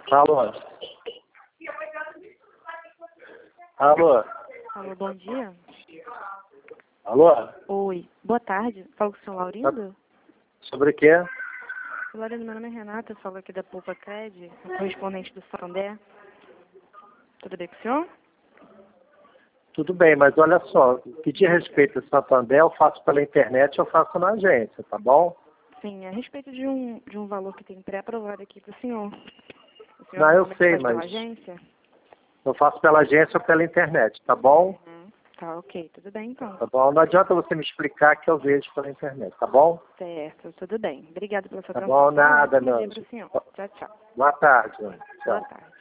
Alô? Alô? Alô, bom dia. Alô? Oi, boa tarde. Falo com o senhor Laurindo? Sobre o quê? Laurindo, meu nome é Renata, eu falo aqui da Poupa Cred, correspondente do Santander. Tudo bem com o senhor? Tudo bem, mas olha só, o que diz respeito a Santander, eu faço pela internet, eu faço na agência, tá bom? Sim, a respeito de um valor que tem pré-aprovado aqui para o senhor. O senhor Não, eu normalmente sei, faz pela mas agência? eu faço pela agência ou pela internet, tá bom? Tá, ok, tudo bem então. Tá bom? Não adianta você me explicar que eu vejo pela internet, tá bom? Certo, tudo bem. Obrigada pela sua Tá atenção. bom? Nada, Bom dia não. para o senhor. Tchau, tchau. Boa tarde. Tchau. Boa tarde.